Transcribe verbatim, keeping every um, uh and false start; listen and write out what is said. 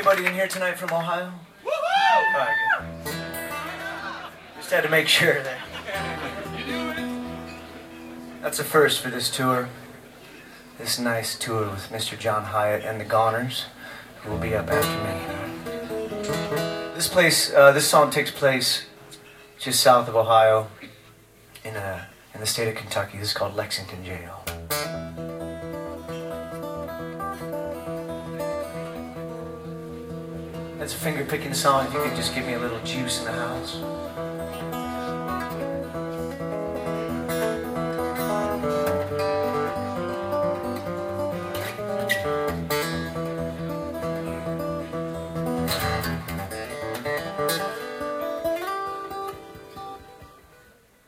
Anybody in here tonight from Ohio? Woohoo! All right, good. Just had to make sure that. That's a first for this tour. This nice tour with Mister John Hiatt and the Goners, who will be up after me. This place, uh, this song takes place just south of Ohio, in a in the state of Kentucky. This is called Lexington Jail. That's a finger-picking song. If you could just give me a little juice in the house.